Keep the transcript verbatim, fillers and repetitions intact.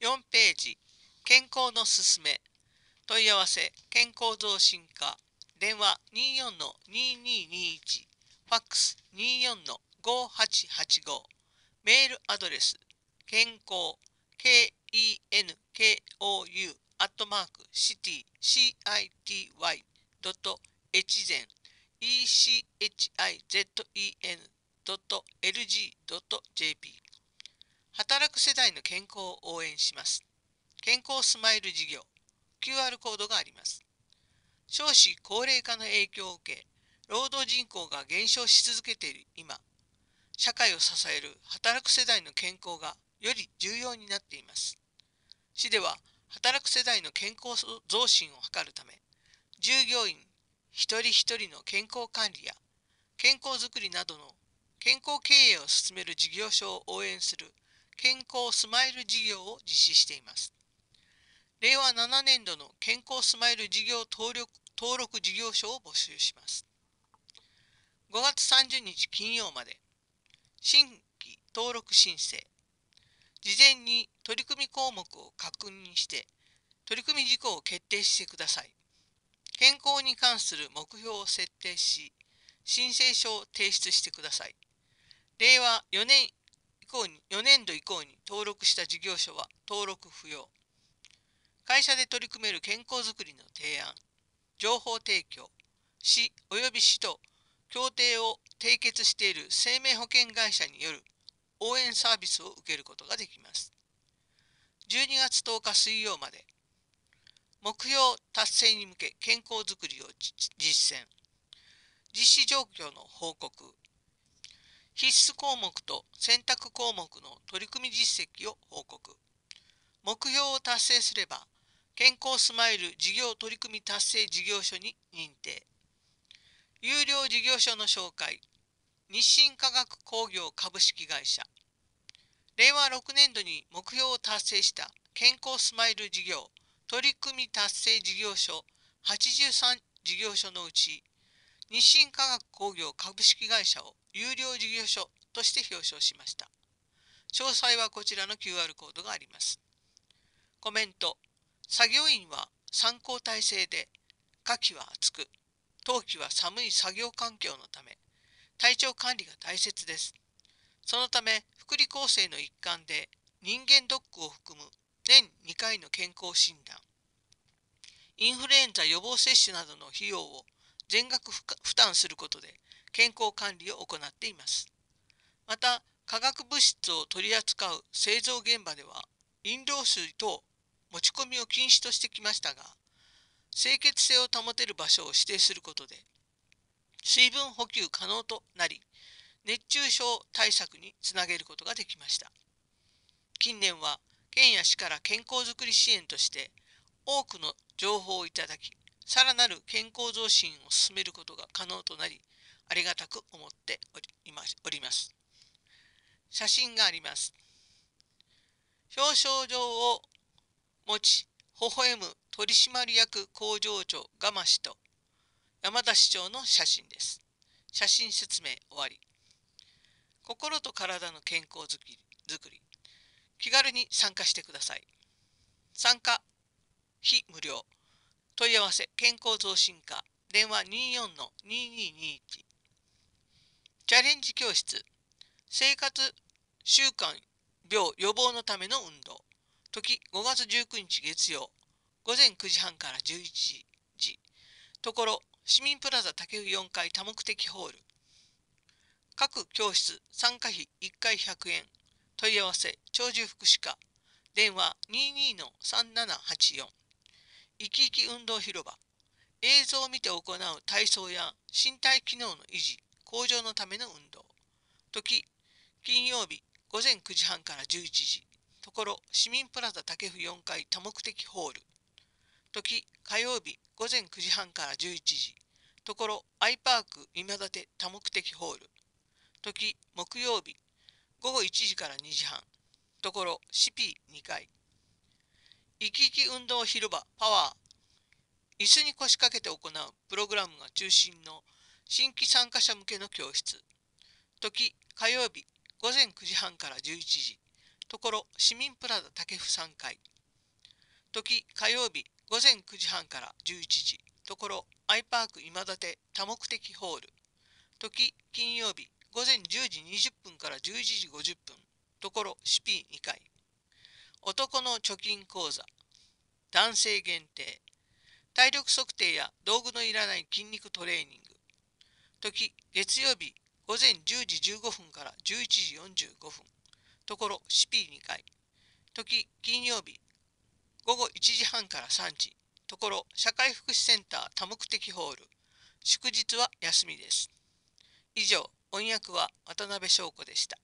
よんページ、健康のすすめ、問い合わせ、健康増進課、電話 にじゅうよんのにーにーにーいち、ファックス にじゅうよんのごはちはちご、メールアドレス、健康、ケーイーエヌケーオーユー、アットマーク、シティ、シーアイティーワイ、ドット、エチゼン、イーシーエイチアイゼットイーエヌ、ドット、エルジー、ドット、ジェーピー。働く世代の健康を応援します。健康スマイル事業、キューアール コードがあります。少子高齢化の影響を受け、労働人口が減少し続けている今、社会を支える働く世代の健康がより重要になっています。市では、働く世代の健康増進を図るため、従業員一人一人の健康管理や健康づくりなどの健康経営を進める事業所を応援する健康スマイル事業を実施しています。れいわななねんどの健康スマイル事業登録登録事業所を募集します。ごがつさんじゅうにち金曜まで、新規登録申請、事前に取り組み項目を確認して、取り組み事項を決定してください。健康に関する目標を設定し、申請書を提出してください。れいわよねん以降に、よねんど以降に登録した事業所は登録不要。会社で取り組める健康づくりの提案、情報提供、市及び市と協定を締結している生命保険会社による応援サービスを受けることができます。じゅうにがつとおか水曜まで、目標達成に向け健康づくりを実践、実施状況の報告、必須項目と選択項目の取り組み実績を報告、目標を達成すれば、健康スマイル事業取り組み達成事業所に認定。有料事業所の紹介、日清化学工業株式会社。れいわろくねんどに目標を達成した健康スマイル事業取り組み達成事業所はちじゅうさん事業所のうち、日清化学工業株式会社を有料事業所として表彰しました。詳細はこちらの キューアール コードがあります。コメント。作業員は参考体制で、夏季は暑く、冬季は寒い作業環境のため、体調管理が大切です。そのため、福利厚生の一環で、人間ドックを含む年にかいの健康診断、インフルエンザ予防接種などの費用を全額負担することで健康管理を行っています。また、化学物質を取り扱う製造現場では、飲料水等持ち込みを禁止としてきましたが、清潔性を保てる場所を指定することで、水分補給可能となり、熱中症対策につなげることができました。近年は、県や市から健康づくり支援として、多くの情報をいただき、さらなる健康増進を進めることが可能となり、ありがたく思っております。写真があります。表彰状を持ち、微笑む取締役工場長蒲氏と山田市長の写真です。写真説明終わり。心と体の健康づくり、気軽に参加してください。参加費無料。問い合わせ健康増進課、電話にじゅうよんのにーにーにーいち。チャレンジ教室、生活習慣病予防のための運動。時ごがつじゅうくにち月曜、午前くじはんからじゅういちじ。ところ市民プラザ竹生よんかい多目的ホール。各教室参加費いっかいひゃくえん。問い合わせ長寿福祉課、電話 にじゅうにのさんななはちよん。生き生き運動広場、映像を見て行う体操や身体機能の維持向上のための運動。時金曜日午前くじはんからじゅういちじ。ところ市民プラザ竹生よんかい多目的ホール。時火曜日午前くじはんからじゅういちじ。ところアイパーク今立多目的ホール。時木曜日ごごいちじからにじはん。ところシピーにかい。生き生き運動広場パワー。椅子に腰掛けて行うプログラムが中心の新規参加者向けの教室。時火曜日午前くじはんからじゅういちじ。 ところ市民プラザ竹府さんかい。時火曜日午前くじはんからじゅういちじ、ところアイパーク今立多目的ホール。時金曜日午前じゅうじにじゅっぷんからじゅういちじごじゅっぷん、ところ シーピーに 階。男の貯金口座、男性限定、体力測定や道具のいらない筋肉トレーニング。時月曜日午前じゅうじじゅうごふんからじゅういちじよんじゅうごふん、ところ シーピーに 階。時金曜日午後いちじはんからさんじ、ところ社会福祉センター多目的ホール。祝日は休みです。以上、翻訳は渡辺翔子でした。